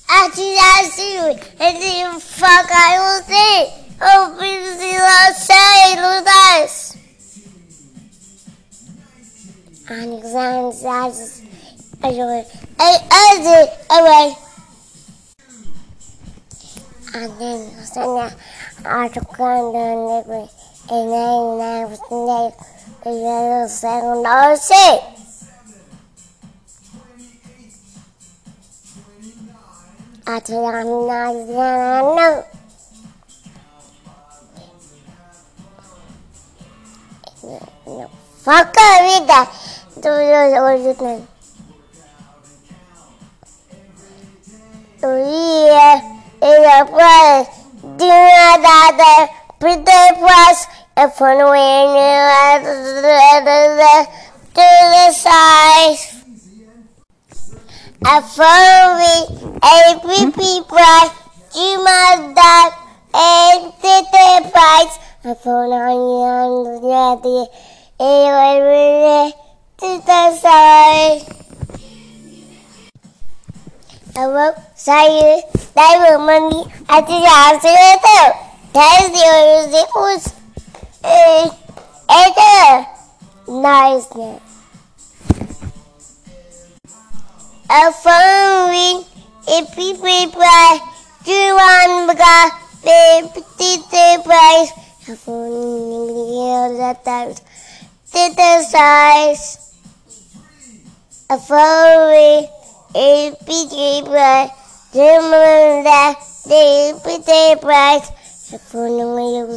I see you. And the fuck I will say. Oh, please, say, Ludas. Alexander, away. And then I took on the liquid, and I was the yellow second or say. I tell you, no. No. Fuck with that. Do you original? In a place, dinner that pretty price, and fun when to the size. A phone a PP price, Gmail that and the price. A phone on the to the side. Hello, say they will money at the answer. Tell the was nice. A phone ring, a people price, 2 50 price. A phone that times, the size. A phone ring, a people price, 2 that 50 price. A phone ring,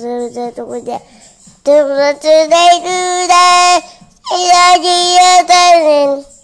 to the